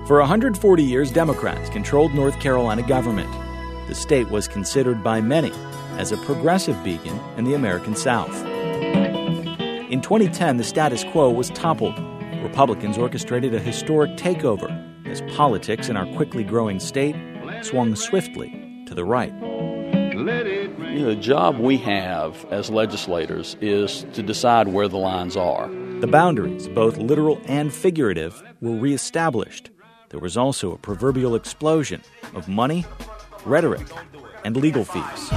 For 140 years, Democrats controlled North Carolina government. The state was considered by many as a progressive beacon in the American South. In 2010, the status quo was toppled. Republicans orchestrated a historic takeover as politics in our quickly growing state swung swiftly to the right. The job we have as legislators is to decide where the lines are. The boundaries, both literal and figurative, were reestablished. There was also a proverbial explosion of money, rhetoric, and legal fees.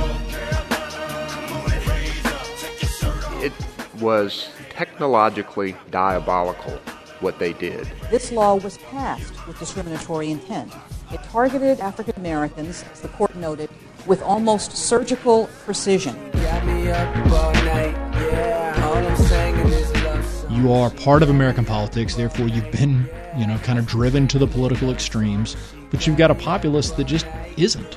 It was technologically diabolical what they did. This law was passed with discriminatory intent. It targeted African Americans, as the court noted, with almost surgical precision. You are part of American politics, therefore you've been, kind of driven to the political extremes, but you've got a populace that just isn't.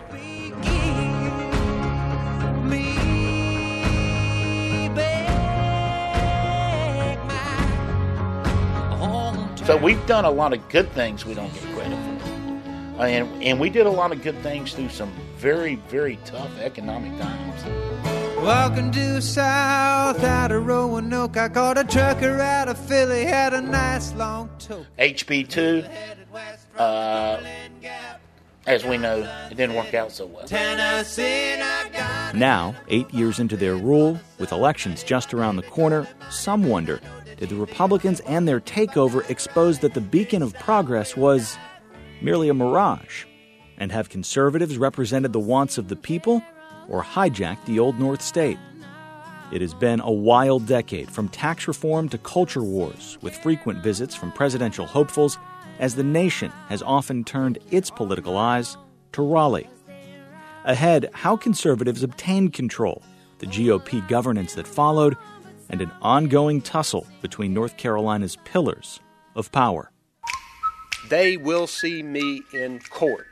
So we've done a lot of good things we don't get credit for. And we did a lot of good things through some very, very tough economic times. Walking due south out of Roanoke, I caught a trucker out of Philly, had a nice long toke. HB2, as we know, it didn't work out so well. Now, 8 years into their rule, with elections just around the corner, some wonder, did the Republicans and their takeover expose that the beacon of progress was merely a mirage? And have conservatives represented the wants of the people or hijacked the old North State? It has been a wild decade, from tax reform to culture wars, with frequent visits from presidential hopefuls as the nation has often turned its political eyes to Raleigh. Ahead, how conservatives obtained control, the GOP governance that followed, and an ongoing tussle between North Carolina's pillars of power. They will see me in court,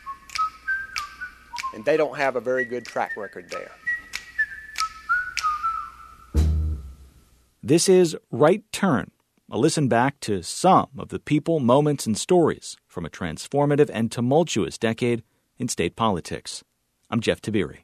and they don't have a very good track record there. This is Right Turn, a listen back to some of the people, moments, and stories from a transformative and tumultuous decade in state politics. I'm Jeff Tiberi.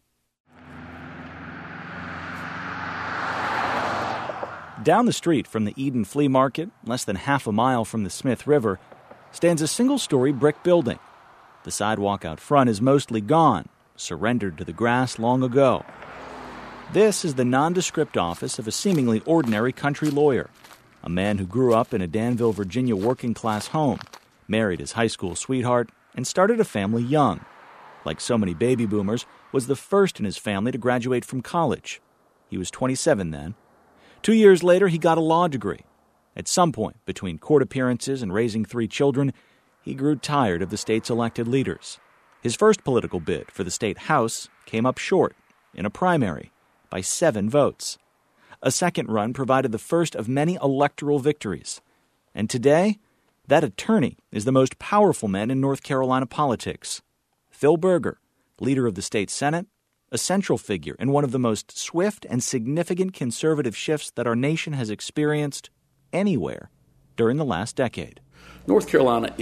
Down the street from the Eden Flea Market, less than half a mile from the Smith River, stands a single-story brick building. The sidewalk out front is mostly gone, surrendered to the grass long ago. This is the nondescript office of a seemingly ordinary country lawyer, a man who grew up in a Danville, Virginia working-class home, married his high school sweetheart, and started a family young. Like so many baby boomers, was the first in his family to graduate from college. He was 27 then. 2 years later, he got a law degree. At some point, between court appearances and raising 3 children, he grew tired of the state's elected leaders. His first political bid for the state house came up short, in a primary, by 7 votes. A second run provided the first of many electoral victories. And today, that attorney is the most powerful man in North Carolina politics. Phil Berger, leader of the state Senate, a central figure in one of the most swift and significant conservative shifts that our nation has experienced anywhere during the last decade. North Carolina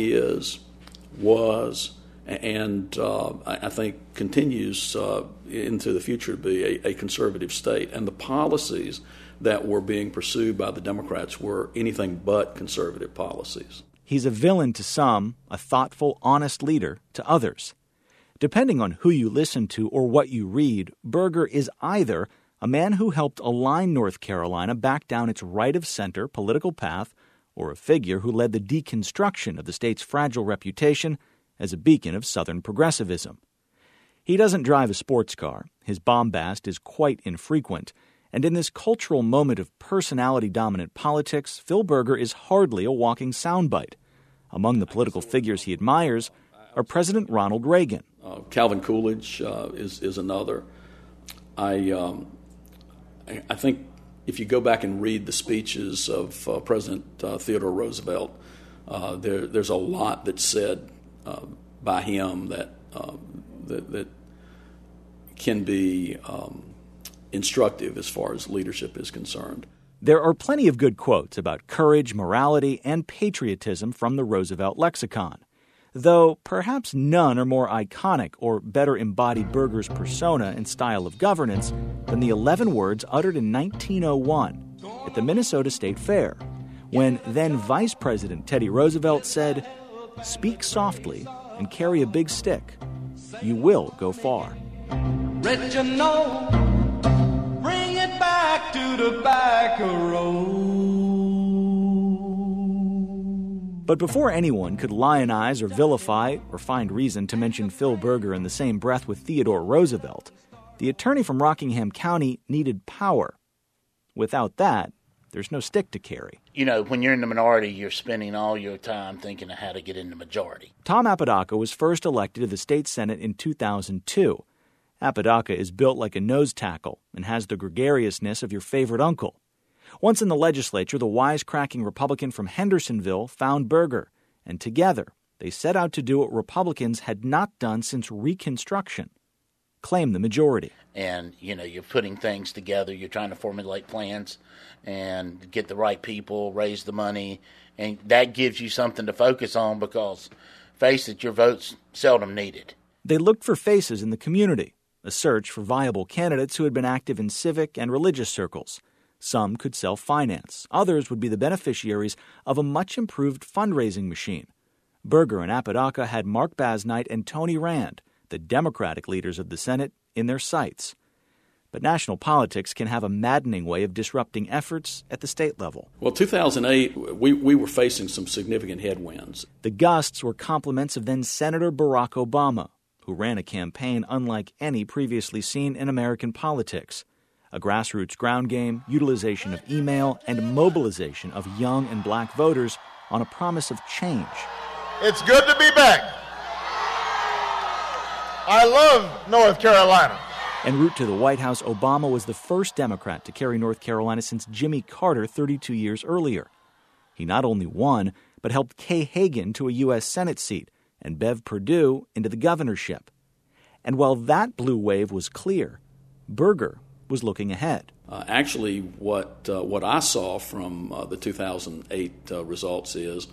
was, and I think continues into the future to be a conservative state. And the policies that were being pursued by the Democrats were anything but conservative policies. He's a villain to some, a thoughtful, honest leader to others. Depending on who you listen to or what you read, Berger is either a man who helped align North Carolina back down its right-of-center political path, or a figure who led the deconstruction of the state's fragile reputation as a beacon of Southern progressivism. He doesn't drive a sports car, his bombast is quite infrequent, and in this cultural moment of personality-dominant politics, Phil Berger is hardly a walking soundbite. Among the political figures he admires are President Ronald Reagan. Calvin Coolidge is another. I think if you go back and read the speeches of President Theodore Roosevelt, there's a lot that's said by him that can be instructive as far as leadership is concerned. There are plenty of good quotes about courage, morality, and patriotism from the Roosevelt lexicon. though perhaps none are more iconic or better embody Berger's persona and style of governance than the 11 words uttered in 1901 at the Minnesota State Fair, when then Vice President Teddy Roosevelt said, "Speak softly and carry a big stick. You will go far." Reginald, bring it back to the back road. But before anyone could lionize or vilify or find reason to mention Phil Berger in the same breath with Theodore Roosevelt, the attorney from Rockingham County needed power. Without that, there's no stick to carry. You know, when you're in the minority, you're spending all your time thinking of how to get in the majority. Tom Apodaca was first elected to the state senate in 2002. Apodaca is built like a nose tackle and has the gregariousness of your favorite uncle. Once in the legislature, the wisecracking Republican from Hendersonville found Berger, and together they set out to do what Republicans had not done since Reconstruction: claim the majority. And, you know, you're putting things together, you're trying to formulate plans and get the right people, raise the money, and that gives you something to focus on because, face it, your vote's seldom needed. They looked for faces in the community, a search for viable candidates who had been active in civic and religious circles. Some could self-finance. Others would be the beneficiaries of a much-improved fundraising machine. Berger and Apodaca had Mark Basnight and Tony Rand, the Democratic leaders of the Senate, in their sights. But national politics can have a maddening way of disrupting efforts at the state level. Well, 2008, we were facing some significant headwinds. The gusts were compliments of then-Senator Barack Obama, who ran a campaign unlike any previously seen in American politics. A grassroots ground game, utilization of email, and mobilization of young and black voters on a promise of change. It's good to be back. I love North Carolina. En route to the White House, Obama was the first Democrat to carry North Carolina since Jimmy Carter 32 years earlier. He not only won, but helped Kay Hagan to a U.S. Senate seat and Bev Perdue into the governorship. And while that blue wave was clear, Berger was looking ahead. Actually, what I saw from the 2008 results is,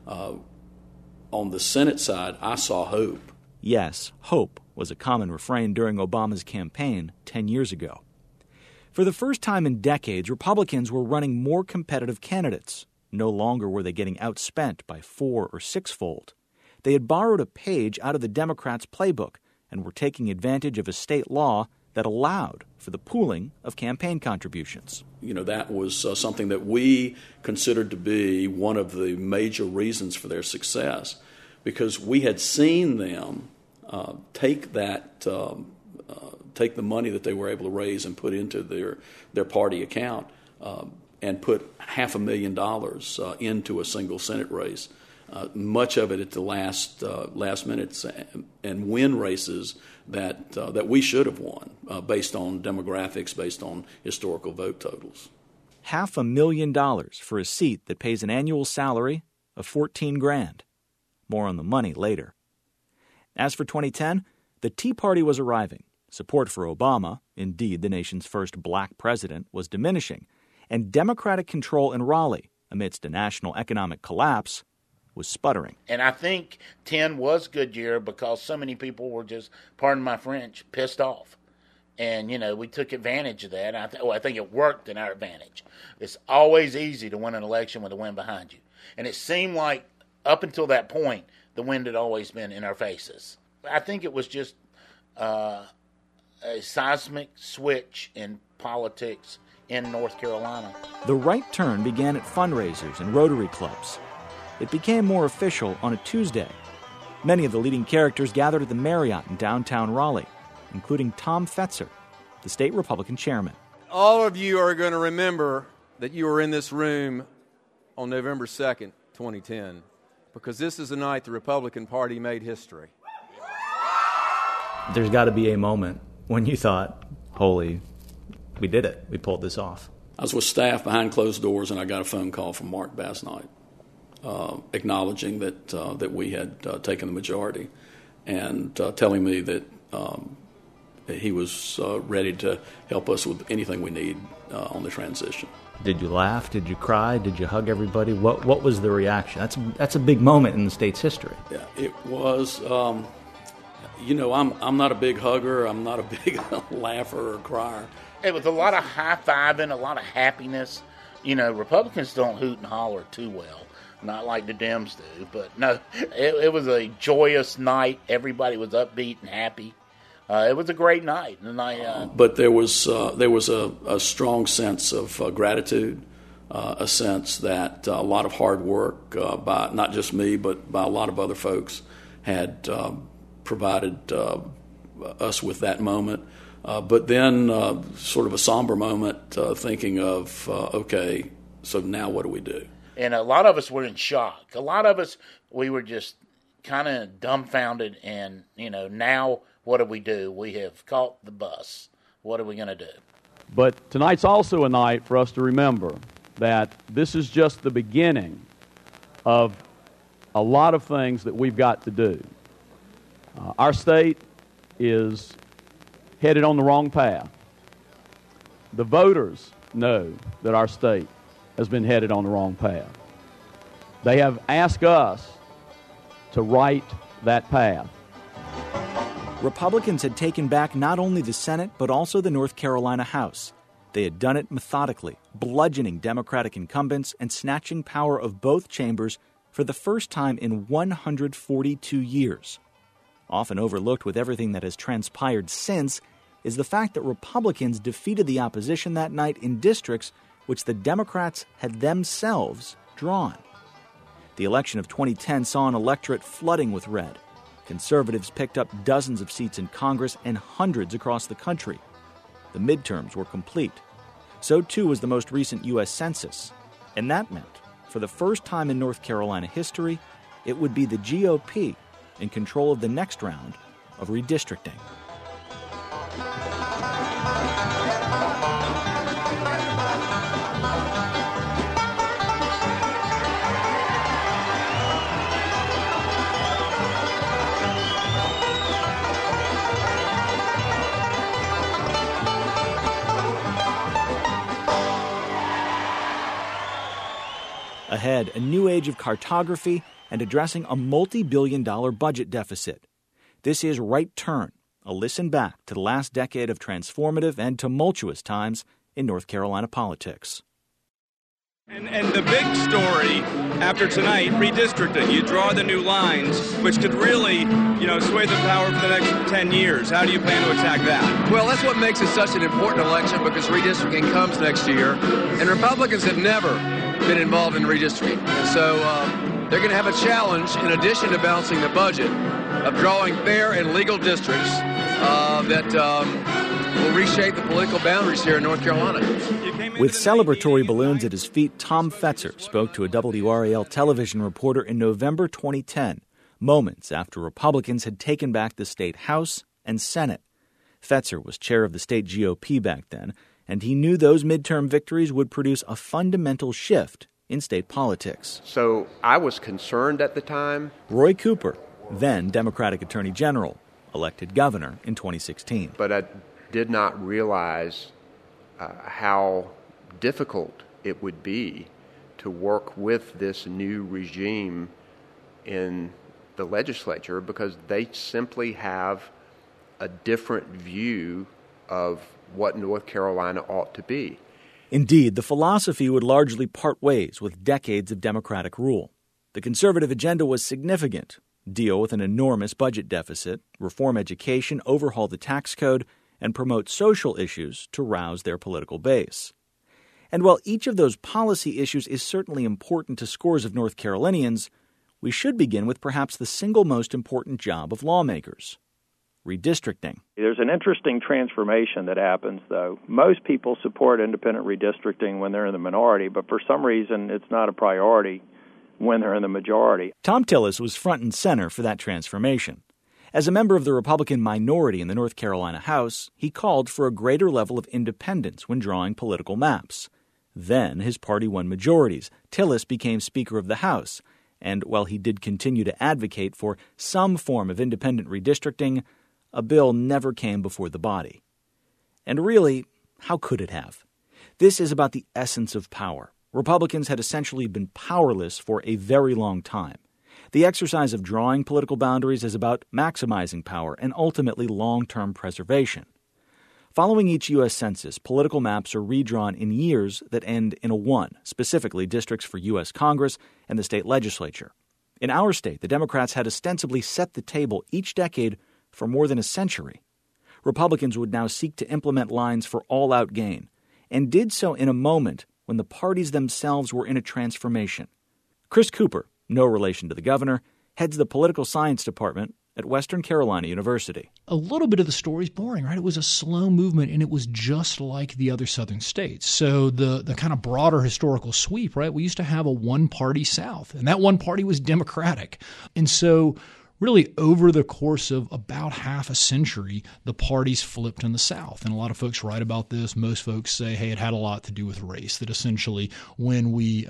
on the Senate side, I saw hope. Yes, hope was a common refrain during Obama's campaign 10 years ago. For the first time in decades, Republicans were running more competitive candidates. No longer were they getting outspent by 4- or 6-fold. They had borrowed a page out of the Democrats' playbook and were taking advantage of a state law that allowed for the pooling of campaign contributions. You know, that was something that we considered to be one of the major reasons for their success, because we had seen them take the money that they were able to raise and put into their party account and put $500,000 into a single Senate race. Much of it at the last minutes, and win races that we should have won based on demographics, based on historical vote totals. $500,000 for a seat that pays an annual salary of $14,000. More on the money later. As for 2010, the Tea Party was arriving. Support for Obama, indeed the nation's first black president, was diminishing, and Democratic control in Raleigh, amidst a national economic collapse, was sputtering. And I think 10 was a good year because so many people were just, pardon my French, pissed off. And, you know, we took advantage of that. I think it worked in our advantage. It's always easy to win an election with the wind behind you. And it seemed like up until that point, the wind had always been in our faces. I think it was just a seismic switch in politics in North Carolina. The right turn began at fundraisers and Rotary clubs. It became more official on a Tuesday. Many of the leading characters gathered at the Marriott in downtown Raleigh, including Tom Fetzer, the state Republican chairman. All of you are going to remember that you were in this room on November 2nd, 2010, because this is the night the Republican Party made history. There's got to be a moment when you thought, holy, we did it. We pulled this off. I was with staff behind closed doors, and I got a phone call from Mark Basnight acknowledging that we had taken the majority and telling me that he was ready to help us with anything we need on the transition. Did you laugh? Did you cry? Did you hug everybody? What was the reaction? That's a big moment in the state's history. Yeah, it was. I'm not a big hugger. I'm not a big laugher or crier. It was a lot of high-fiving, a lot of happiness. Republicans don't hoot and holler too well, not like the Dems do. But no, it was a joyous night. Everybody was upbeat and happy. It was a great night. But there was a strong sense of gratitude, a sense that a lot of hard work by not just me, but by a lot of other folks had provided us with that moment. But then sort of a somber moment thinking of, okay, so now what do we do? And a lot of us were in shock. A lot of us, we were just kind of dumbfounded. And, now what do we do? We have caught the bus. What are we going to do? But tonight's also a night for us to remember that this is just the beginning of a lot of things that we've got to do. Our state is headed on the wrong path. The voters know that our state has been headed on the wrong path. They have asked us to right that path. Republicans had taken back not only the Senate, but also the North Carolina House. They had done it methodically, bludgeoning Democratic incumbents and snatching power of both chambers for the first time in 142 years. Often overlooked with everything that has transpired since is the fact that Republicans defeated the opposition that night in districts which the Democrats had themselves drawn. The election of 2010 saw an electorate flooding with red. Conservatives picked up dozens of seats in Congress and hundreds across the country. The midterms were complete. So too was the most recent U.S. Census. And that meant, for the first time in North Carolina history, it would be the GOP in control of the next round of redistricting. Ahead, a new age of cartography and addressing a multi-billion-dollar budget deficit. This is Right Turn, a listen back to the last decade of transformative and tumultuous times in North Carolina politics. And the big story after tonight, redistricting. You draw the new lines, which could really, sway the power for the next 10 years. How do you plan to attack that? Well, that's what makes it such an important election, because redistricting comes next year. And Republicans have never been involved in redistricting. And so they're going to have a challenge, in addition to balancing the budget, of drawing fair and legal districts that will reshape the political boundaries here in North Carolina. With celebratory balloons at his feet, Tom Fetzer spoke to a WRAL television reporter in November 2010, moments after Republicans had taken back the state House and Senate. Fetzer was chair of the state GOP back then, and he knew those midterm victories would produce a fundamental shift in state politics. So I was concerned at the time. Roy Cooper, then Democratic Attorney General, elected governor in 2016. But I did not realize how difficult it would be to work with this new regime in the legislature, because they simply have a different view of what North Carolina ought to be. Indeed, the philosophy would largely part ways with decades of Democratic rule. The conservative agenda was significant: deal with an enormous budget deficit, reform education, overhaul the tax code, and promote social issues to rouse their political base. And while each of those policy issues is certainly important to scores of North Carolinians, we should begin with perhaps the single most important job of lawmakers: redistricting. There's an interesting transformation that happens, though. Most people support independent redistricting when they're in the minority, but for some reason it's not a priority when they're in the majority. Thom Tillis was front and center for that transformation. As a member of the Republican minority in the North Carolina House, he called for a greater level of independence when drawing political maps. Then his party won majorities. Tillis became Speaker of the House, and while he did continue to advocate for some form of independent redistricting, a bill never came before the body. And really, how could it have? This is about the essence of power. Republicans had essentially been powerless for a very long time. The exercise of drawing political boundaries is about maximizing power and ultimately long-term preservation. Following each U.S. Census, political maps are redrawn in years that end in a 1, specifically districts for U.S. Congress and the state legislature. In our state, the Democrats had ostensibly set the table each decade for more than a century. Republicans would now seek to implement lines for all-out gain, and did so in a moment when the parties themselves were in a transformation. Chris Cooper, no relation to the governor, heads the political science department at Western Carolina University. A little bit of the story is boring, right? It was a slow movement, and it was just like the other southern states. So the kind of broader historical sweep, right? We used to have a one-party South, and that one party was Democratic. And so really over the course of about half a century, the parties flipped in the South. And a lot of folks write about this. Most folks say, hey, it had a lot to do with race, that essentially when we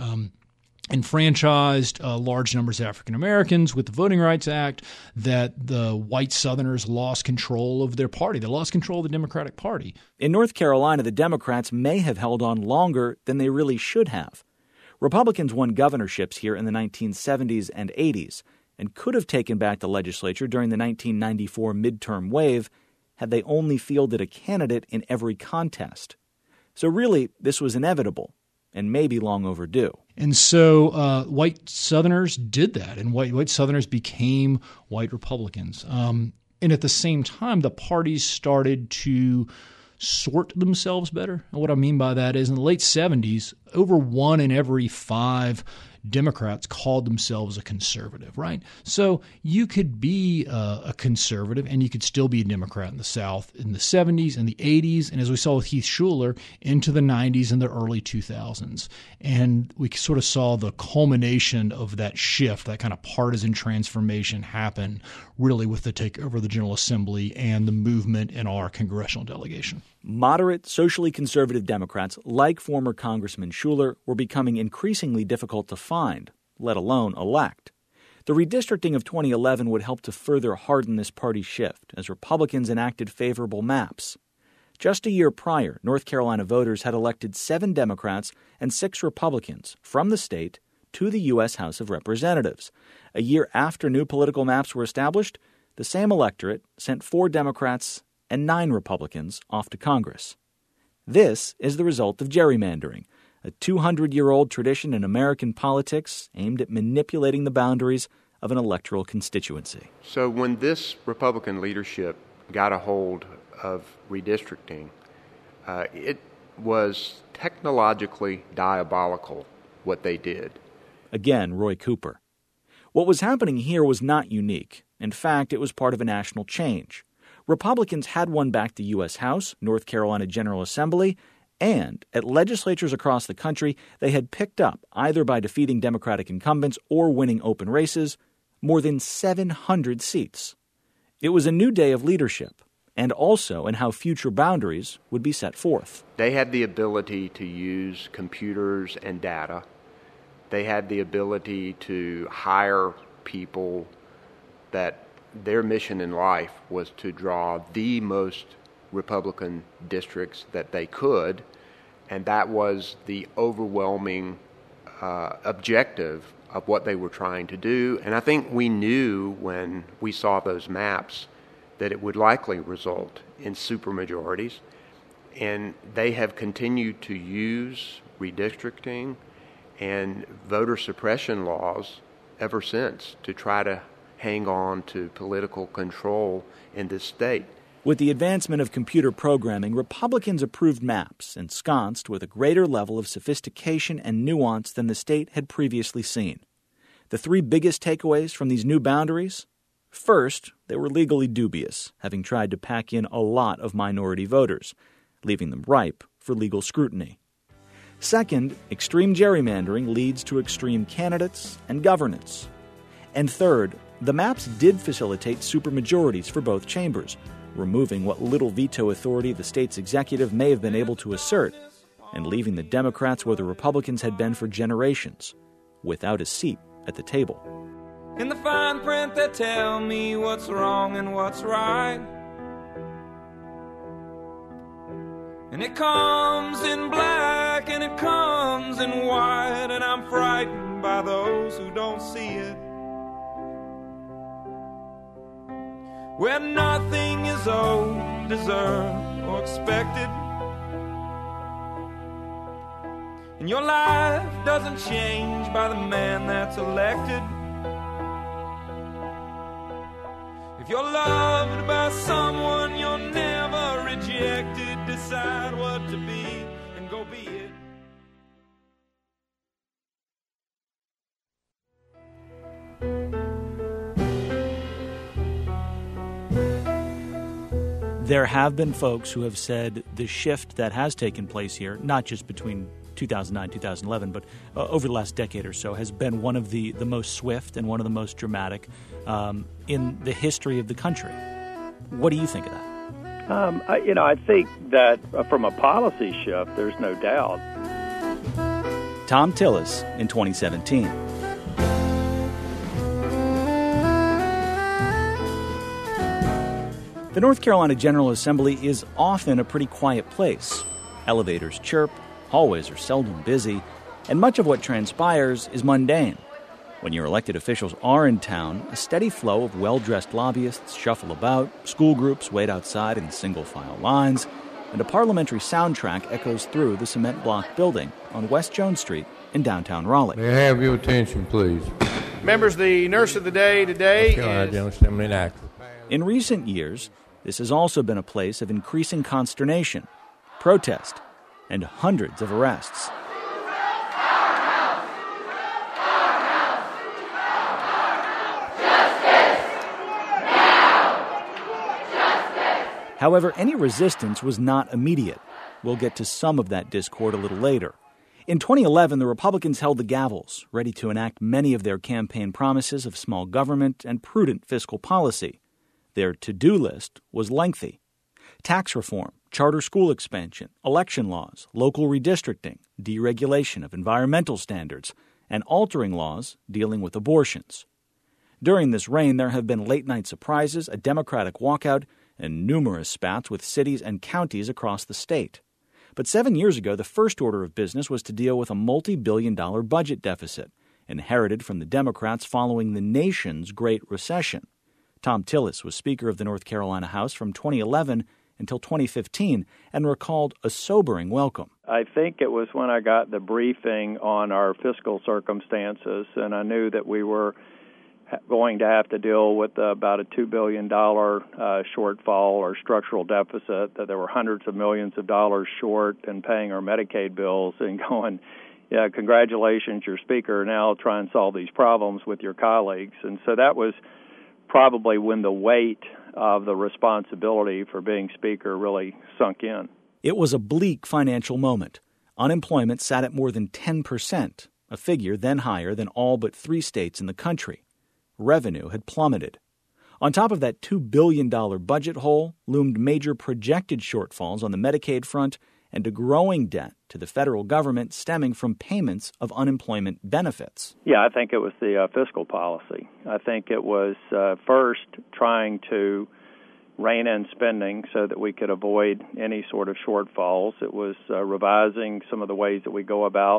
enfranchised large numbers of African Americans with the Voting Rights Act, that the white Southerners lost control of their party. They lost control of the Democratic Party. In North Carolina, the Democrats may have held on longer than they really should have. Republicans won governorships here in the 1970s and 80s and could have taken back the legislature during the 1994 midterm wave had they only fielded a candidate in every contest. So really, this was inevitable and maybe long overdue. And so white Southerners did that, and white Southerners became white Republicans. And at the same time, the parties started to sort themselves better. And what I mean by that is in the late 70s, over 1 in every 5 Democrats called themselves a conservative, right? So you could be a conservative and you could still be a Democrat in the South in the 70s and the 80s, and as we saw with Heath Shuler, into the 90s and the early 2000s. And we sort of saw the culmination of that shift, that kind of partisan transformation happen really with the takeover of the General Assembly and the movement in our congressional delegation. Moderate, socially conservative Democrats, like former Congressman Shuler, were becoming increasingly difficult to find, let alone elect. The redistricting of 2011 would help to further harden this party shift as Republicans enacted favorable maps. Just a year prior, North Carolina voters had elected 7 Democrats and 6 Republicans from the state to the U.S. House of Representatives. A year after new political maps were established, the same electorate sent 4 Democrats and 9 Republicans off to Congress. This is the result of gerrymandering, a 200-year-old tradition in American politics aimed at manipulating the boundaries of an electoral constituency. So when this Republican leadership got a hold of redistricting, it was technologically diabolical what they did. Again, Roy Cooper. What was happening here was not unique. In fact, it was part of a national change. Republicans had won back the U.S. House, North Carolina General Assembly, and at legislatures across the country, they had picked up, either by defeating Democratic incumbents or winning open races, more than 700 seats. It was a new day of leadership, and also in how future boundaries would be set forth. They had the ability to use computers and data. They had the ability to hire people that their mission in life was to draw the most Republican districts that they could, and that was the overwhelming objective of what they were trying to do. And I think we knew when we saw those maps that it would likely result in supermajorities, and they have continued to use redistricting and voter suppression laws ever since to try to hang on to political control in this state. With the advancement of computer programming, Republicans approved maps ensconced with a greater level of sophistication and nuance than the state had previously seen. The 3 biggest takeaways from these new boundaries? First, they were legally dubious, having tried to pack in a lot of minority voters, leaving them ripe for legal scrutiny. Second, extreme gerrymandering leads to extreme candidates and governance. And third, the maps did facilitate supermajorities for both chambers, removing what little veto authority the state's executive may have been able to assert, and leaving the Democrats where the Republicans had been for generations, without a seat at the table. In the fine print they tell me what's wrong and what's right. And it comes in black and it comes in white, and I'm frightened by those who don't see it. Where nothing is owed, deserved, or expected, and your life doesn't change by the man that's elected. If you're loved by someone, you're never rejected. Decide what to be and go be it. There have been folks who have said the shift that has taken place here, not just between 2009, 2011, but over the last decade or so, has been one of the most swift and one of the most dramatic in the history of the country. What do you think of that? I think that from a policy shift, there's no doubt. Thom Tillis in 2017. The North Carolina General Assembly is often a pretty quiet place. Elevators chirp, hallways are seldom busy, and much of what transpires is mundane. When your elected officials are in town, a steady flow of well-dressed lobbyists shuffle about, school groups wait outside in single-file lines, and a parliamentary soundtrack echoes through the cement block building on West Jones Street in downtown Raleigh. May I have your attention, please? Members, the nurse of the day today is... In recent years, this has also been a place of increasing consternation, protest, and hundreds of arrests. However, any resistance was not immediate. We'll get to some of that discord a little later. In 2011, the Republicans held the gavels, ready to enact many of their campaign promises of small government and prudent fiscal policy. Their to-do list was lengthy. Tax reform, charter school expansion, election laws, local redistricting, deregulation of environmental standards, and altering laws dealing with abortions. During this reign, there have been late-night surprises, a Democratic walkout, and numerous spats with cities and counties across the state. But 7 years ago, the first order of business was to deal with a multi-billion-dollar budget deficit, inherited from the Democrats following the nation's Great Recession. Thom Tillis was Speaker of the North Carolina House from 2011 until 2015 and recalled a sobering welcome. I think it was when I got the briefing on our fiscal circumstances, and I knew that we were going to have to deal with about a $2 billion shortfall or structural deficit, that there were hundreds of millions of dollars short in paying our Medicaid bills, and going, yeah, congratulations, you're Speaker, now try and solve these problems with your colleagues. And so that was probably when the weight of the responsibility for being Speaker really sunk in. It was a bleak financial moment. Unemployment sat at more than 10%, a figure then higher than all but 3 states in the country. Revenue had plummeted. On top of that $2 billion budget hole loomed major projected shortfalls on the Medicaid front and a growing debt to the federal government stemming from payments of unemployment benefits. Yeah, I think it was the fiscal policy. I think it was first trying to rein in spending so that we could avoid any sort of shortfalls. It was revising some of the ways that we go about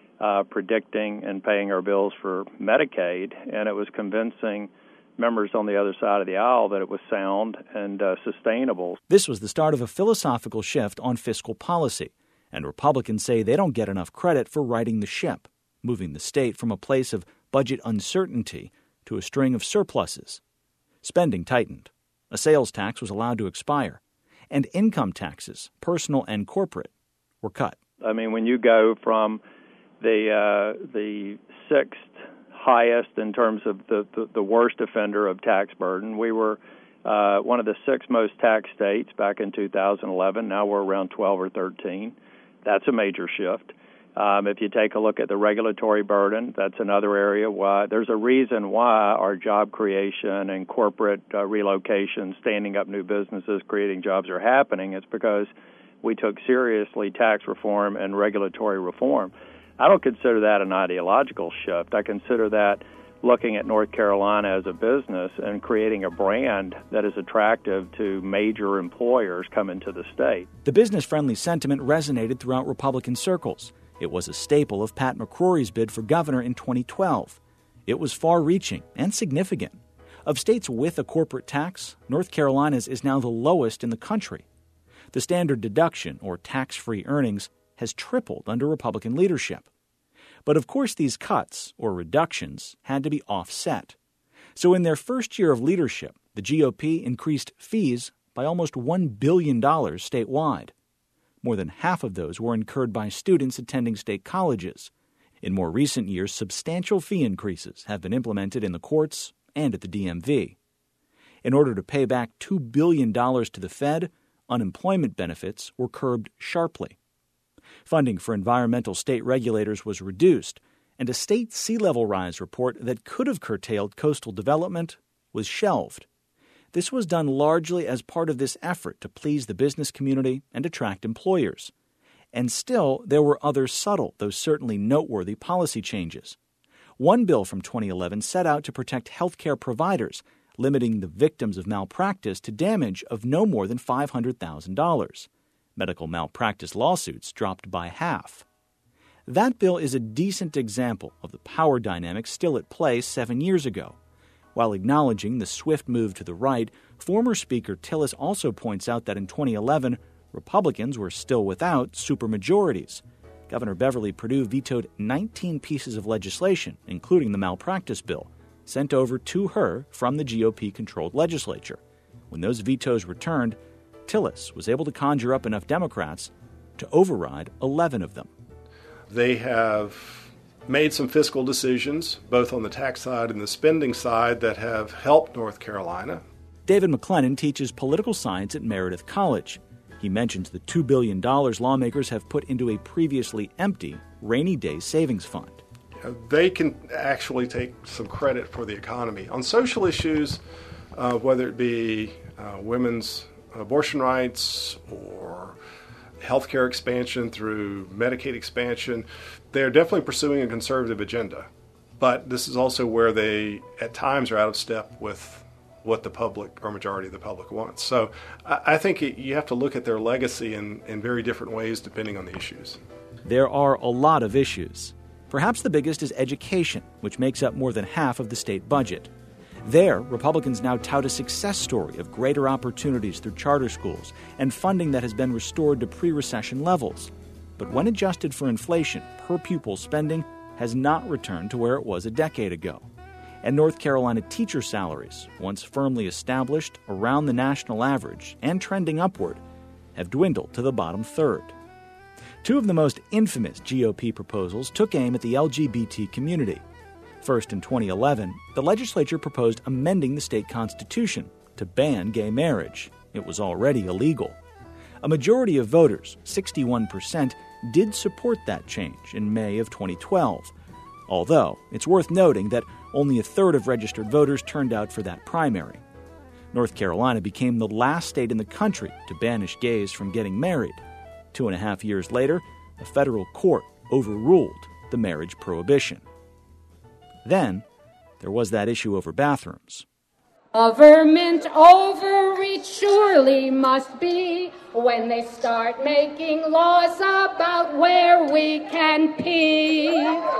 predicting and paying our bills for Medicaid, and it was convincing members on the other side of the aisle that it was sound and sustainable. This was the start of a philosophical shift on fiscal policy, and Republicans say they don't get enough credit for righting the ship, moving the state from a place of budget uncertainty to a string of surpluses. Spending tightened. A sales tax was allowed to expire, and income taxes, personal and corporate, were cut. I mean, when you go from the sixth highest in terms of the worst offender of tax burden, we were one of the 6 most taxed states back in 2011. Now we're around 12 or 13. That's a major shift. If you take a look at the regulatory burden, that's another area why there's a reason why our job creation and corporate relocation, standing up new businesses, creating jobs are happening. It's because we took seriously tax reform and regulatory reform. I don't consider that an ideological shift. I consider that looking at North Carolina as a business and creating a brand that is attractive to major employers coming to the state. The business-friendly sentiment resonated throughout Republican circles. It was a staple of Pat McCrory's bid for governor in 2012. It was far-reaching and significant. Of states with a corporate tax, North Carolina's is now the lowest in the country. The standard deduction, or tax-free earnings, has tripled under Republican leadership. But of course these cuts, or reductions, had to be offset. So in their first year of leadership, the GOP increased fees by almost $1 billion statewide. More than half of those were incurred by students attending state colleges. In more recent years, substantial fee increases have been implemented in the courts and at the DMV. In order to pay back $2 billion to the Fed, unemployment benefits were curbed sharply. Funding for environmental state regulators was reduced, and a state sea level rise report that could have curtailed coastal development was shelved. This was done largely as part of this effort to please the business community and attract employers. And still, there were other subtle, though certainly noteworthy, policy changes. One bill from 2011 set out to protect healthcare providers, limiting the victims of malpractice to damage of no more than $500,000. Medical malpractice lawsuits dropped by half. That bill is a decent example of the power dynamics still at play 7 years ago. While acknowledging the swift move to the right, former Speaker Tillis also points out that in 2011, Republicans were still without supermajorities. Governor Beverly Perdue vetoed 19 pieces of legislation, including the malpractice bill, sent over to her from the GOP-controlled legislature. When those vetoes returned, Tillis was able to conjure up enough Democrats to override 11 of them. They have made some fiscal decisions, both on the tax side and the spending side, that have helped North Carolina. David McLennan teaches political science at Meredith College. He mentions the $2 billion lawmakers have put into a previously empty rainy day savings fund. They can actually take some credit for the economy. On social issues, whether it be women's abortion rights or healthcare expansion through Medicaid expansion, they're definitely pursuing a conservative agenda. But this is also where they, at times, are out of step with what the public or majority of the public wants. So I think you have to look at their legacy in very different ways depending on the issues. There are a lot of issues. Perhaps the biggest is education, which makes up more than half of the state budget. There, Republicans now tout a success story of greater opportunities through charter schools and funding that has been restored to pre-recession levels. But when adjusted for inflation, per-pupil spending has not returned to where it was a decade ago. And North Carolina teacher salaries, once firmly established around the national average and trending upward, have dwindled to the bottom third. Two of the most infamous GOP proposals took aim at the LGBT community. First, in 2011, the legislature proposed amending the state constitution to ban gay marriage. It was already illegal. A majority of voters, 61%, did support that change in May of 2012. Although, it's worth noting that only a third of registered voters turned out for that primary. North Carolina became the last state in the country to banish gays from getting married. 2.5 years later, a federal court overruled the marriage prohibition. Then, there was that issue over bathrooms. Government overreach surely must be when they start making laws about where we can pee.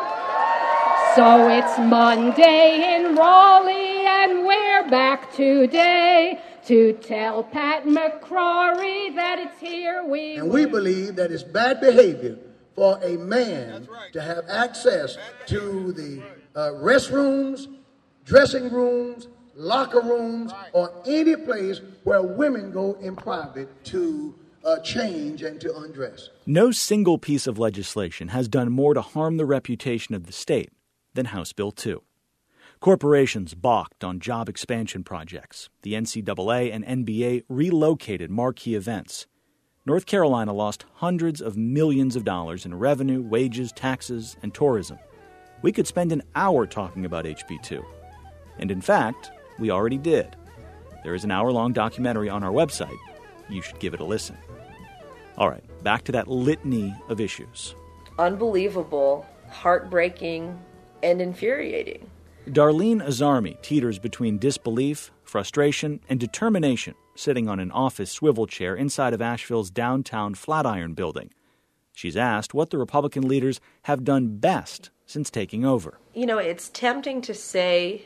So it's Monday in Raleigh and we're back today to tell Pat McCrory that it's here And we believe that it's bad behavior for a man to have access to the restrooms, dressing rooms, locker rooms, or any place where women go in private to change and to undress. No single piece of legislation has done more to harm the reputation of the state than House Bill 2. Corporations balked on job expansion projects. The NCAA and NBA relocated marquee events. North Carolina lost hundreds of millions of dollars in revenue, wages, taxes, and tourism. We could spend an hour talking about HB2. And in fact, we already did. There is an hour-long documentary on our website. You should give it a listen. All right, back to that litany of issues. Unbelievable, heartbreaking, and infuriating. Darlene Azarmi teeters between disbelief, frustration, and determination, sitting on an office swivel chair inside of Asheville's downtown Flatiron building. She's asked what the Republican leaders have done best since taking over. You know, it's tempting to say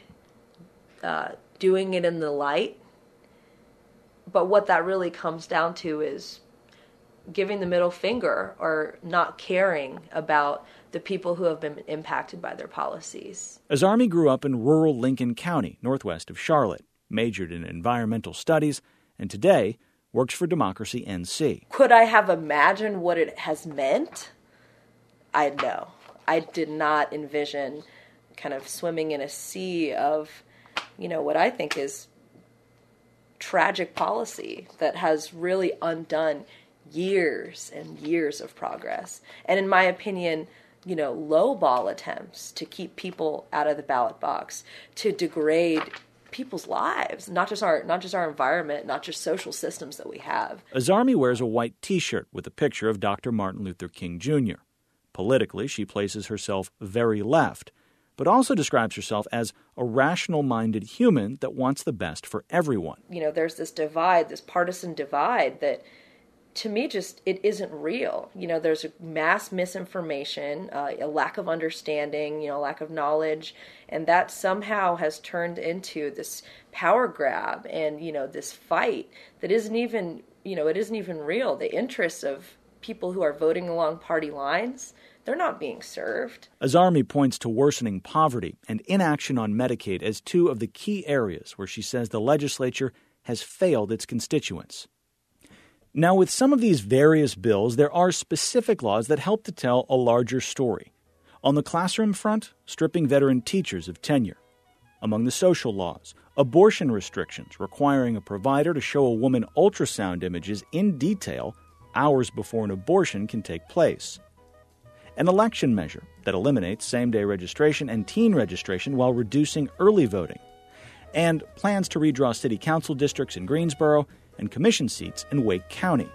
doing it in the light, but what that really comes down to is giving the middle finger or not caring about the people who have been impacted by their policies. Azarmi grew up in rural Lincoln County, northwest of Charlotte, majored in environmental studies, and today works for Democracy NC. Could I have imagined what it has meant? No. I did not envision kind of swimming in a sea of, what I think is tragic policy that has really undone years and years of progress. And in my opinion, lowball attempts to keep people out of the ballot box, to degrade people's lives, not just our environment, not just social systems that we have. Azarmi wears a white T-shirt with a picture of Dr. Martin Luther King Jr. Politically, she places herself very left, but also describes herself as a rational-minded human that wants the best for everyone. There's this divide, this partisan divide that, to me, it isn't real. There's a mass misinformation, a lack of understanding, a lack of knowledge, and that somehow has turned into this power grab and, this fight that isn't even, it isn't even real. The interests of people who are voting along party lines, they're not being served. Azarmi points to worsening poverty and inaction on Medicaid as two of the key areas where she says the legislature has failed its constituents. Now, with some of these various bills, there are specific laws that help to tell a larger story. On the classroom front, stripping veteran teachers of tenure. Among the social laws, abortion restrictions requiring a provider to show a woman ultrasound images in detail hours before an abortion can take place. An election measure that eliminates same-day registration and teen registration while reducing early voting. And plans to redraw city council districts in Greensboro and commission seats in Wake County.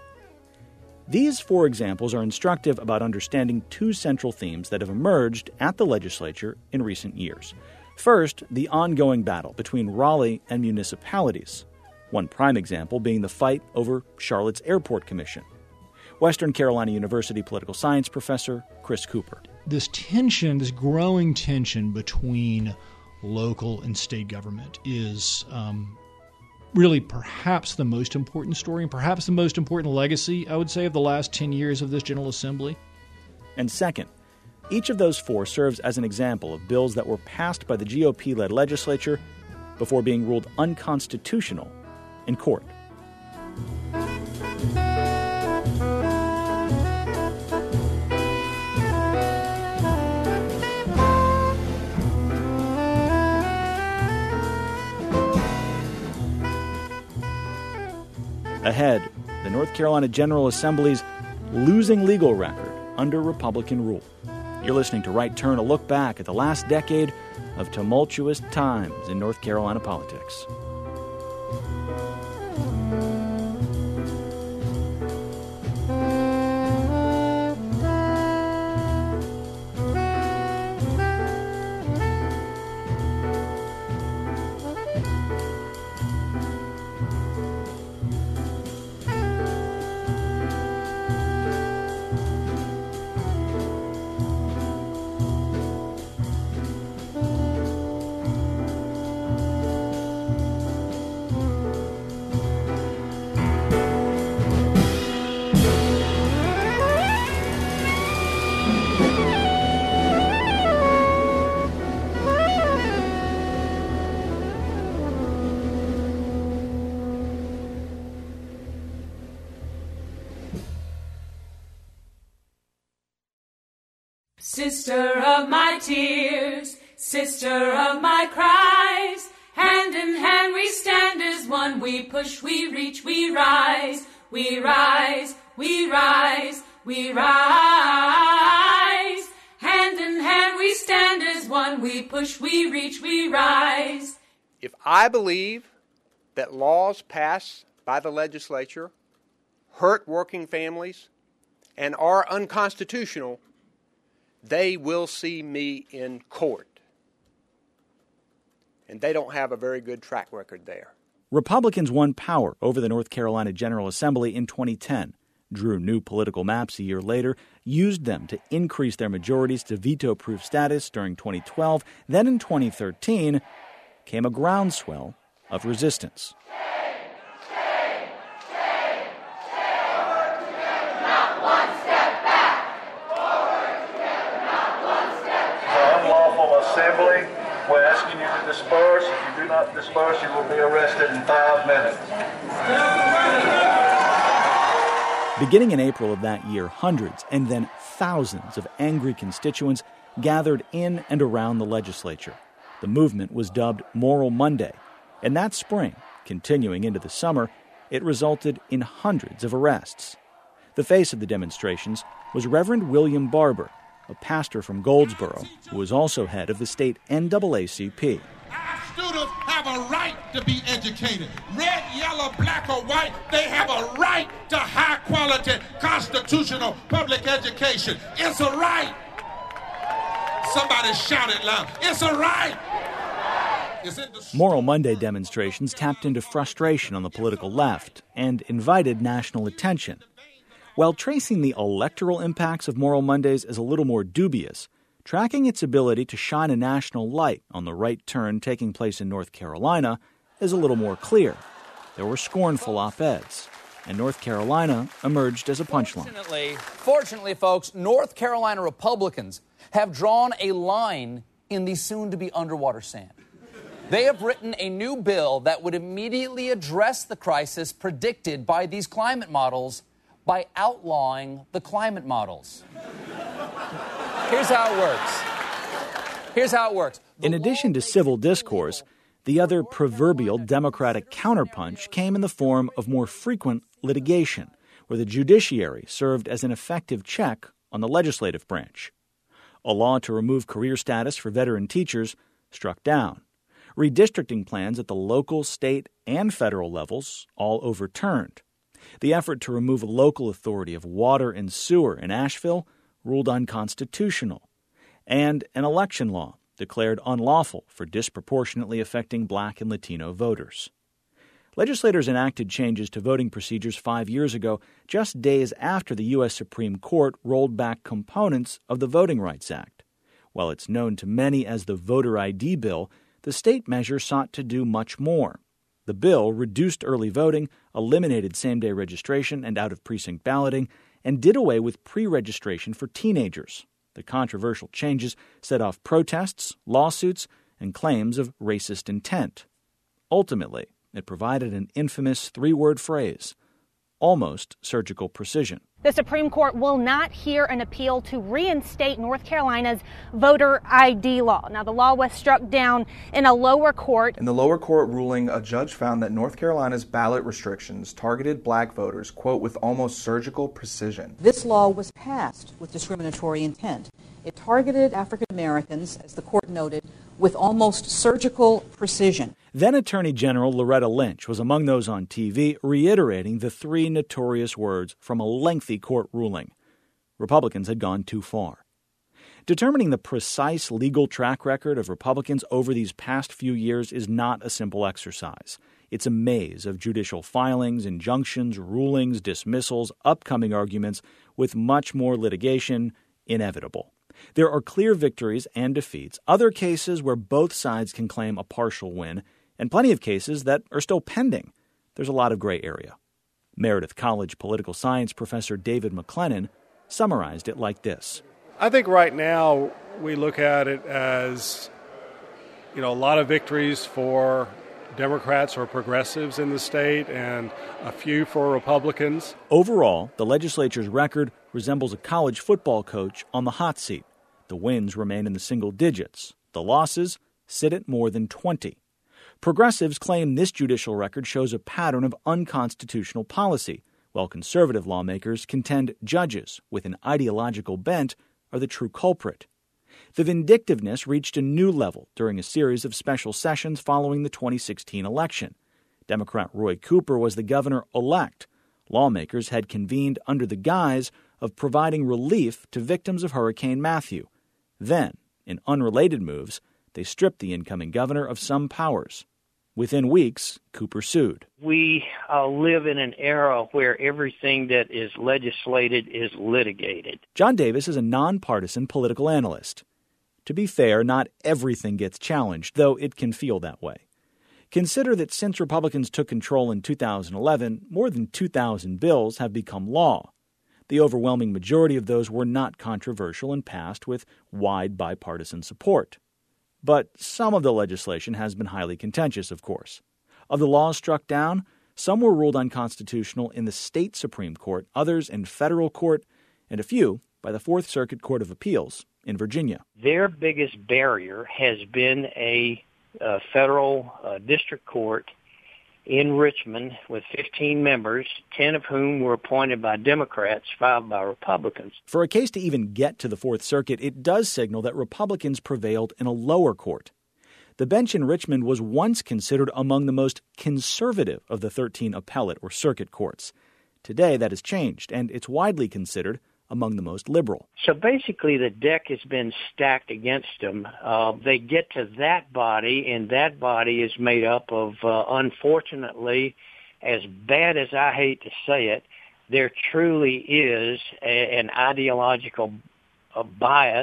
These four examples are instructive about understanding two central themes that have emerged at the legislature in recent years. First, the ongoing battle between Raleigh and municipalities. One prime example being the fight over Charlotte's Airport Commission. Western Carolina University political science professor Chris Cooper. This tension, this growing tension between local and state government is really perhaps the most important story and perhaps the most important legacy, I would say, of the last 10 years of this General Assembly. And second, each of those four serves as an example of bills that were passed by the GOP-led legislature before being ruled unconstitutional in court. Ahead, the North Carolina General Assembly's losing legal record under Republican rule. You're listening to Right Turn, a look back at the last decade of tumultuous times in North Carolina politics. Sister of my tears, sister of my cries, hand in hand we stand as one, we push, we reach, we rise, we rise, we rise, we rise. Hand in hand we stand as one, we push, we reach, we rise. If I believe that laws passed by the legislature hurt working families and are unconstitutional, they will see me in court. and they don't have a very good track record there. Republicans won power over the North Carolina General Assembly in 2010, drew new political maps a year later, used them to increase their majorities to veto-proof status during 2012. Then in 2013 came a groundswell of resistance. Assembly, we're asking you to disperse. If you do not disperse, you will be arrested in 5 minutes. Beginning in April of that year, hundreds and then thousands of angry constituents gathered in and around the legislature. The movement was dubbed Moral Monday, and that spring, continuing into the summer, it resulted in hundreds of arrests. The face of the demonstrations was Reverend William Barber, a pastor from Goldsboro, who was also head of the state NAACP. Our students have a right to be educated. Red, yellow, black, or white, they have a right to high-quality, constitutional public education. It's a right. Somebody shout it loud. It's a right. Moral Monday demonstrations tapped into frustration on the political left and invited national attention. While tracing the electoral impacts of Moral Mondays is a little more dubious, tracking its ability to shine a national light on the right turn taking place in North Carolina is a little more clear. There were scornful op-eds, and North Carolina emerged as a punchline. Fortunately, folks, North Carolina Republicans have drawn a line in the soon-to-be underwater sand. They have written a new bill that would immediately address the crisis predicted by these climate models by outlawing the climate models. Here's how it works. In addition to civil discourse, the other proverbial Democratic counterpunch came in the form of more frequent litigation, where the judiciary served as an effective check on the legislative branch. A law to remove career status for veteran teachers struck down. Redistricting plans at the local, state, and federal levels all overturned. The effort to remove a local authority of water and sewer in Asheville ruled unconstitutional, and an election law declared unlawful for disproportionately affecting Black and Latino voters. Legislators enacted changes to voting procedures 5 years ago, just days after the U.S. Supreme Court rolled back components of the Voting Rights Act. While it's known to many as the Voter ID Bill, the state measure sought to do much more. The bill reduced early voting, eliminated same-day registration and out-of-precinct balloting, and did away with pre-registration for teenagers. The controversial changes set off protests, lawsuits, and claims of racist intent. Ultimately, it provided an infamous 3-word phrase: almost surgical precision. The Supreme Court will not hear an appeal to reinstate North Carolina's voter ID law. Now, the law was struck down in a lower court. In the lower court ruling, a judge found that North Carolina's ballot restrictions targeted Black voters, quote, with almost surgical precision. This law was passed with discriminatory intent. It targeted African Americans, as the court noted, with almost surgical precision. Then Attorney General Loretta Lynch was among those on TV reiterating the 3 notorious words from a lengthy court ruling. Republicans had gone too far. Determining the precise legal track record of Republicans over these past few years is not a simple exercise. It's a maze of judicial filings, injunctions, rulings, dismissals, upcoming arguments, with much more litigation inevitable. There are clear victories and defeats, other cases where both sides can claim a partial win, and plenty of cases that are still pending. There's a lot of gray area. Meredith College political science professor David McLennan summarized it like this. I think right now we look at it as, a lot of victories for Democrats or progressives in the state and a few for Republicans. Overall, the legislature's record resembles a college football coach on the hot seat. The wins remain in the single digits. The losses sit at more than 20. Progressives claim this judicial record shows a pattern of unconstitutional policy, while conservative lawmakers contend judges with an ideological bent are the true culprit. The vindictiveness reached a new level during a series of special sessions following the 2016 election. Democrat Roy Cooper was the governor-elect. Lawmakers had convened under the guise of providing relief to victims of Hurricane Matthew. Then, in unrelated moves, They stripped the incoming governor of some powers. Within weeks, Cooper sued. We live in an era where everything that is legislated is litigated. John Davis is a nonpartisan political analyst. To be fair, not everything gets challenged, though it can feel that way. Consider that since Republicans took control in 2011, more than 2,000 bills have become law. The overwhelming majority of those were not controversial and passed with wide bipartisan support. But some of the legislation has been highly contentious, of course. Of the laws struck down, some were ruled unconstitutional in the state Supreme Court, others in federal court, and a few by the Fourth Circuit Court of Appeals in Virginia. Their biggest barrier has been a federal district court in Richmond with 15 members, 10 of whom were appointed by Democrats, 5 by Republicans. For a case to even get to the Fourth Circuit, it does signal that Republicans prevailed in a lower court. The bench in Richmond was once considered among the most conservative of the 13 appellate or circuit courts. Today, that has changed, and it's widely considered among the most liberal. So basically the deck has been stacked against them. They get to that body, and that body is made up of, unfortunately, as bad as I hate to say it, there truly is an ideological bias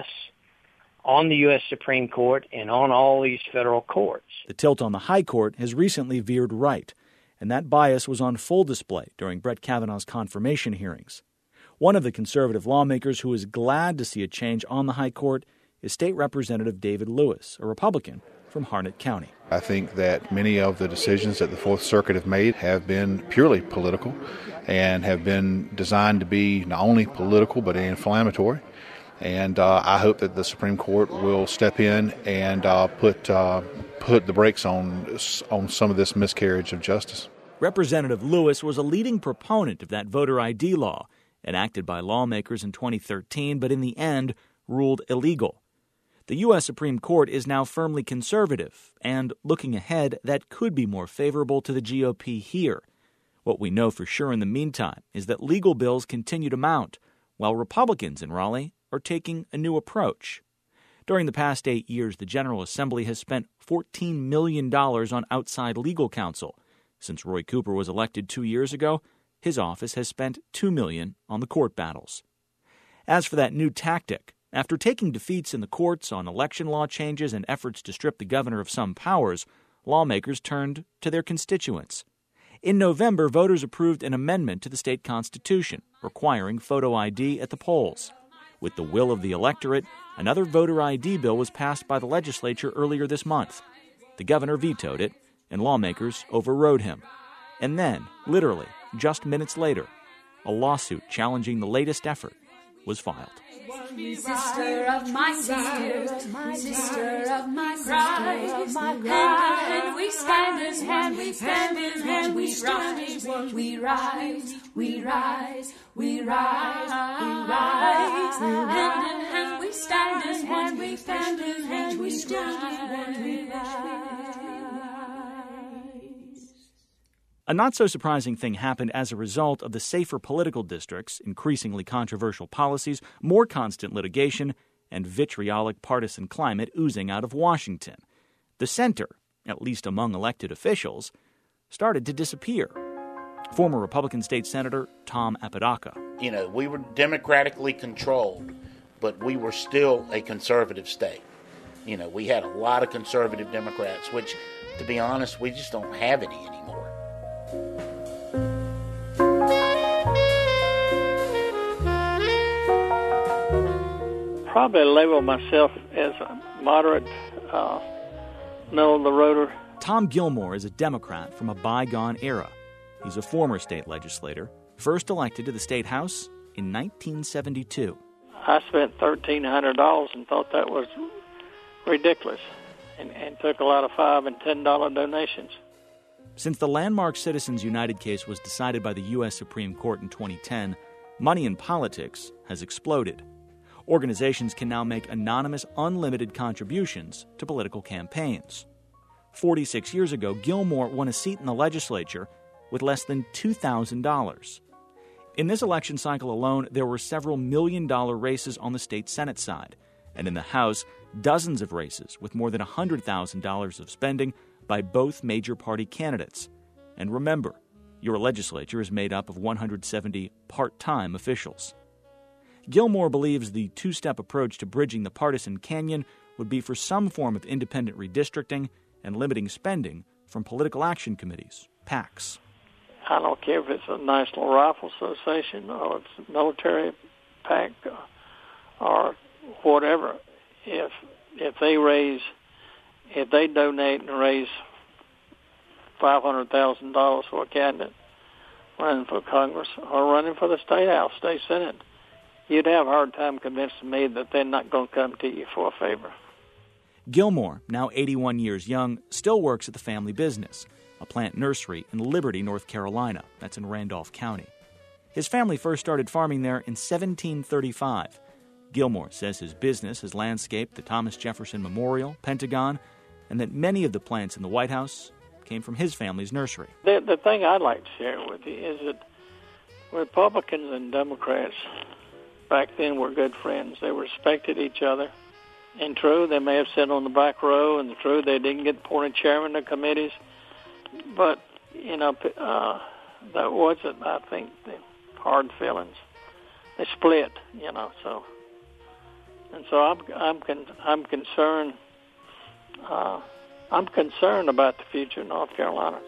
on the U.S. Supreme Court and on all these federal courts. The tilt on the high court has recently veered right, and that bias was on full display during Brett Kavanaugh's confirmation hearings. One of the conservative lawmakers who is glad to see a change on the high court is State Representative David Lewis, a Republican from Harnett County. I think that many of the decisions that the Fourth Circuit have made have been purely political and have been designed to be not only political but inflammatory. And I hope that the Supreme Court will step in and put the brakes on some of this miscarriage of justice. Representative Lewis was a leading proponent of that voter ID law, enacted by lawmakers in 2013, but in the end ruled illegal. The U.S. Supreme Court is now firmly conservative, and looking ahead, that could be more favorable to the GOP here. What we know for sure in the meantime is that legal bills continue to mount, while Republicans in Raleigh are taking a new approach. During the past 8 years, the General Assembly has spent $14 million on outside legal counsel. Since Roy Cooper was elected 2 years ago, his office has spent $2 million on the court battles. As for that new tactic, after taking defeats in the courts on election law changes and efforts to strip the governor of some powers, lawmakers turned to their constituents. In November, voters approved an amendment to the state constitution requiring photo ID at the polls. With the will of the electorate, another voter ID bill was passed by the legislature earlier this month. The governor vetoed it, and lawmakers overrode him. And then, literally, just minutes later, a lawsuit challenging the latest effort was filed. Sister of my sister, sister of my Christ, and we stand as hand, we stand as hand, we rise, we rise, we rise, we rise, we rise, and we stand as hand, we stand as hand, we stand, we rise. A not-so-surprising thing happened as a result of the safer political districts, increasingly controversial policies, more constant litigation, and vitriolic partisan climate oozing out of Washington. The center, at least among elected officials, started to disappear. Former Republican State Senator Tom Apodaca. You know, we were democratically controlled, but we were still a conservative state. You know, we had a lot of conservative Democrats, which, to be honest, we just don't have any anymore. Probably label myself as a moderate, middle-of-the-roader. Tom Gilmore is a Democrat from a bygone era. He's a former state legislator, first elected to the state house in 1972. I spent $1,300 and thought that was ridiculous, and took a lot of $5 and $10 donations. Since the landmark Citizens United case was decided by the U.S. Supreme Court in 2010, money in politics has exploded. Organizations can now make anonymous, unlimited contributions to political campaigns. 46 years ago, Gilmore won a seat in the legislature with less than $2,000. In this election cycle alone, there were several million-dollar races on the state Senate side, and in the House, dozens of races with more than $100,000 of spending by both major party candidates. And remember, your legislature is made up of 170 part-time officials. Gilmore believes the two-step approach to bridging the partisan canyon would be for some form of independent redistricting and limiting spending from political action committees, PACs. I don't care if it's a National Rifle Association or it's a military PAC or whatever. If they donate and raise $500,000 for a candidate running for Congress or running for the State House, State Senate, you'd have a hard time convincing me that they're not going to come to you for a favor. Gilmore, now 81 years young, still works at the family business, a plant nursery in Liberty, North Carolina. That's in Randolph County. His family first started farming there in 1735. Gilmore says his business has landscaped the Thomas Jefferson Memorial, Pentagon, and that many of the plants in the White House came from his family's nursery. The thing I'd like to share with you is that Republicans and Democrats back then were good friends. They respected each other. And true, they may have sat on the back row, and true, they didn't get appointed chairman of committees. But, that wasn't, I think, the hard feelings. They split, so. And so I'm concerned. I'm concerned about the future of North Carolina.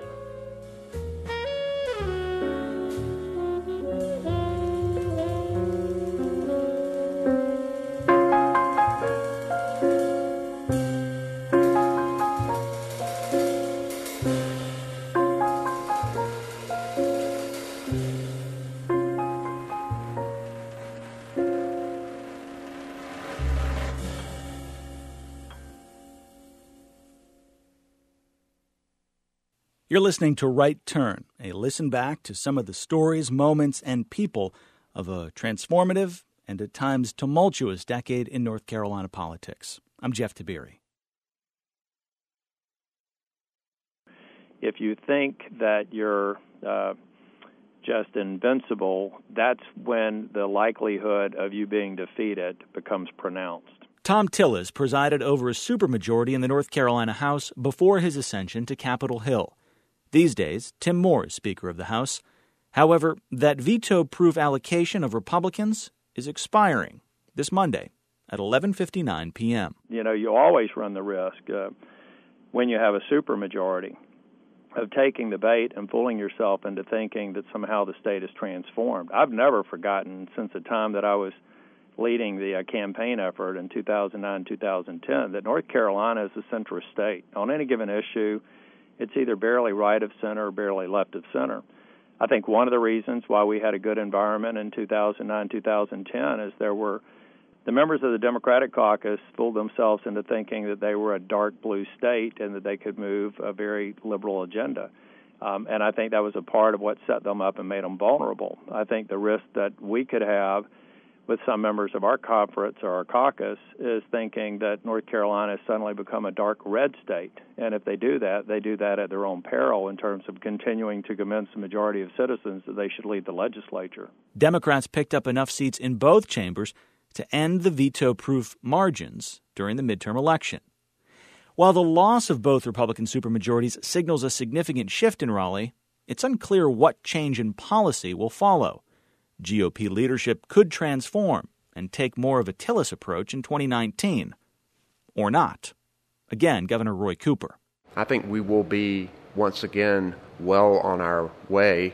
You're listening to Right Turn, a listen back to some of the stories, moments, and people of a transformative and at times tumultuous decade in North Carolina politics. I'm Jeff Tiberi. If you think that you're just invincible, that's when the likelihood of you being defeated becomes pronounced. Thom Tillis presided over a supermajority in the North Carolina House before his ascension to Capitol Hill. These days, Tim Moore is Speaker of the House. However, that veto-proof allocation of Republicans is expiring this Monday at 11:59 p.m. You always run the risk when you have a supermajority of taking the bait and fooling yourself into thinking that somehow the state is transformed. I've never forgotten since the time that I was leading the campaign effort in 2009, 2010, that North Carolina is a centrist state. On any given issue, it's either barely right of center or barely left of center. I think one of the reasons why we had a good environment in 2009, 2010 is there were the members of the Democratic caucus fooled themselves into thinking that they were a dark blue state and that they could move a very liberal agenda. And I think that was a part of what set them up and made them vulnerable. I think the risk that we could have with some members of our conference or our caucus is thinking that North Carolina has suddenly become a dark red state. And if they do that at their own peril in terms of continuing to convince the majority of citizens that they should lead the legislature. Democrats picked up enough seats in both chambers to end the veto-proof margins during the midterm election. While the loss of both Republican supermajorities signals a significant shift in Raleigh, it's unclear what change in policy will follow. GOP leadership could transform and take more of a Tillis approach in 2019. Or not. Again, Governor Roy Cooper. I think we will be, once again, well on our way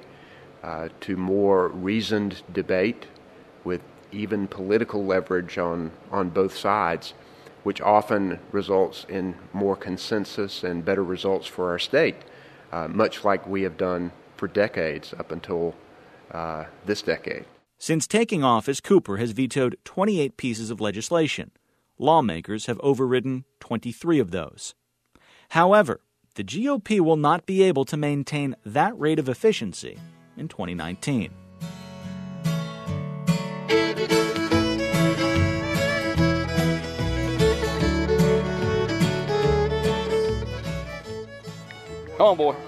to more reasoned debate with even political leverage on both sides, which often results in more consensus and better results for our state, much like we have done for decades up until this decade. Since taking office, Cooper has vetoed 28 pieces of legislation. Lawmakers have overridden 23 of those. However, the GOP will not be able to maintain that rate of efficiency in 2019. Come on, boy.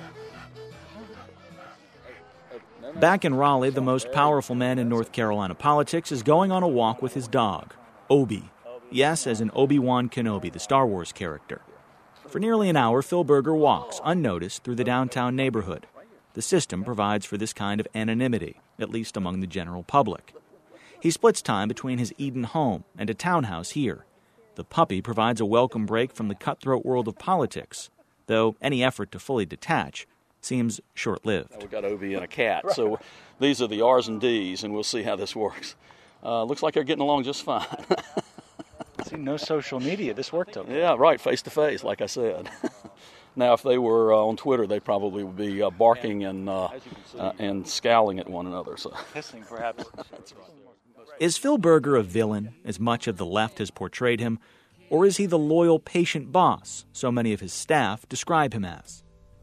Back in Raleigh, the most powerful man in North Carolina politics is going on a walk with his dog, Obie. Yes, as in Obi-Wan Kenobi, the Star Wars character. For nearly an hour, Phil Berger walks, unnoticed, through the downtown neighborhood. The system provides for this kind of anonymity, at least among the general public. He splits time between his Eden home and a townhouse here. The puppy provides a welcome break from the cutthroat world of politics, though any effort to fully detach seems short-lived. We've got Obi and a cat, so these are the R's and D's, and we'll see how this works. Looks like they're getting along just fine. See, no social media. This worked okay. Yeah, right, face-to-face, like I said. Now, if they were on Twitter, they probably would be barking and scowling at one another. So. Hissing, perhaps. Is Phil Berger a villain, as much of the left has portrayed him, or is he the loyal, patient boss so many of his staff describe him as?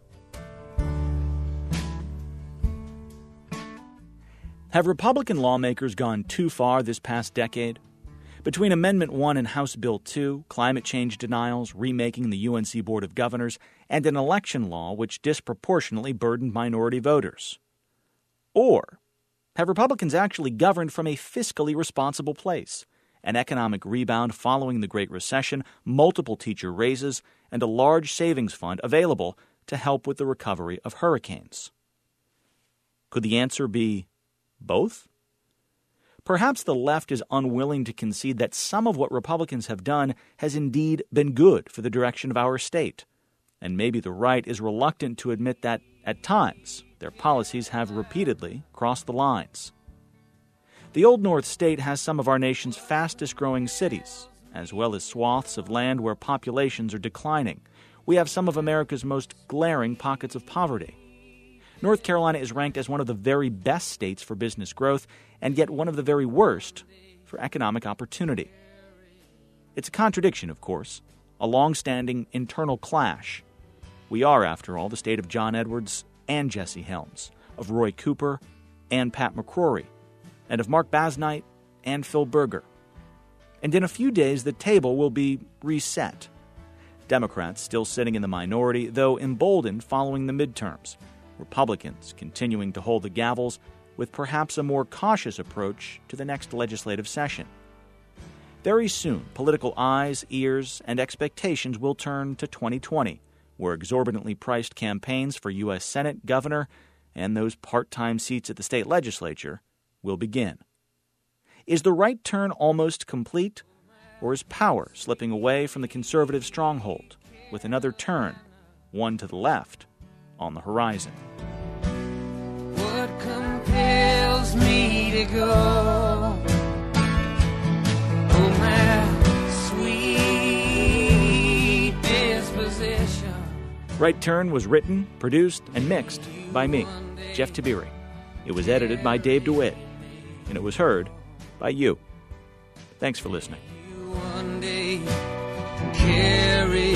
Have Republican lawmakers gone too far this past decade? Between Amendment 1 and House Bill 2, climate change denials, remaking the UNC Board of Governors, and an election law which disproportionately burdened minority voters. Or have Republicans actually governed from a fiscally responsible place? An economic rebound following the Great Recession, multiple teacher raises, and a large savings fund available to help with the recovery of hurricanes. Could the answer be both? Perhaps the left is unwilling to concede that some of what Republicans have done has indeed been good for the direction of our state. And maybe the right is reluctant to admit that, at times, their policies have repeatedly crossed the lines. The Old North State has some of our nation's fastest-growing cities, as well as swaths of land where populations are declining. We have some of America's most glaring pockets of poverty. North Carolina is ranked as one of the very best states for business growth, and yet one of the very worst for economic opportunity. It's a contradiction, of course, a long-standing internal clash. We are, after all, the state of John Edwards and Jesse Helms, of Roy Cooper and Pat McCrory, and of Mark Basnight and Phil Berger. And in a few days, the table will be reset. Democrats still sitting in the minority, though emboldened following the midterms. Republicans continuing to hold the gavels with perhaps a more cautious approach to the next legislative session. Very soon, political eyes, ears, and expectations will turn to 2020, where exorbitantly priced campaigns for U.S. Senate, governor, and those part-time seats at the state legislature will begin. Is the right turn almost complete, or is power slipping away from the conservative stronghold, with another turn, one to the left, on the horizon? What compels me to go? Oh, my sweet disposition. Right Turn was written, produced, and mixed by me, Jeff Tiberi. It was edited by Dave DeWitt, and it was heard by you. Thanks for listening. One day carry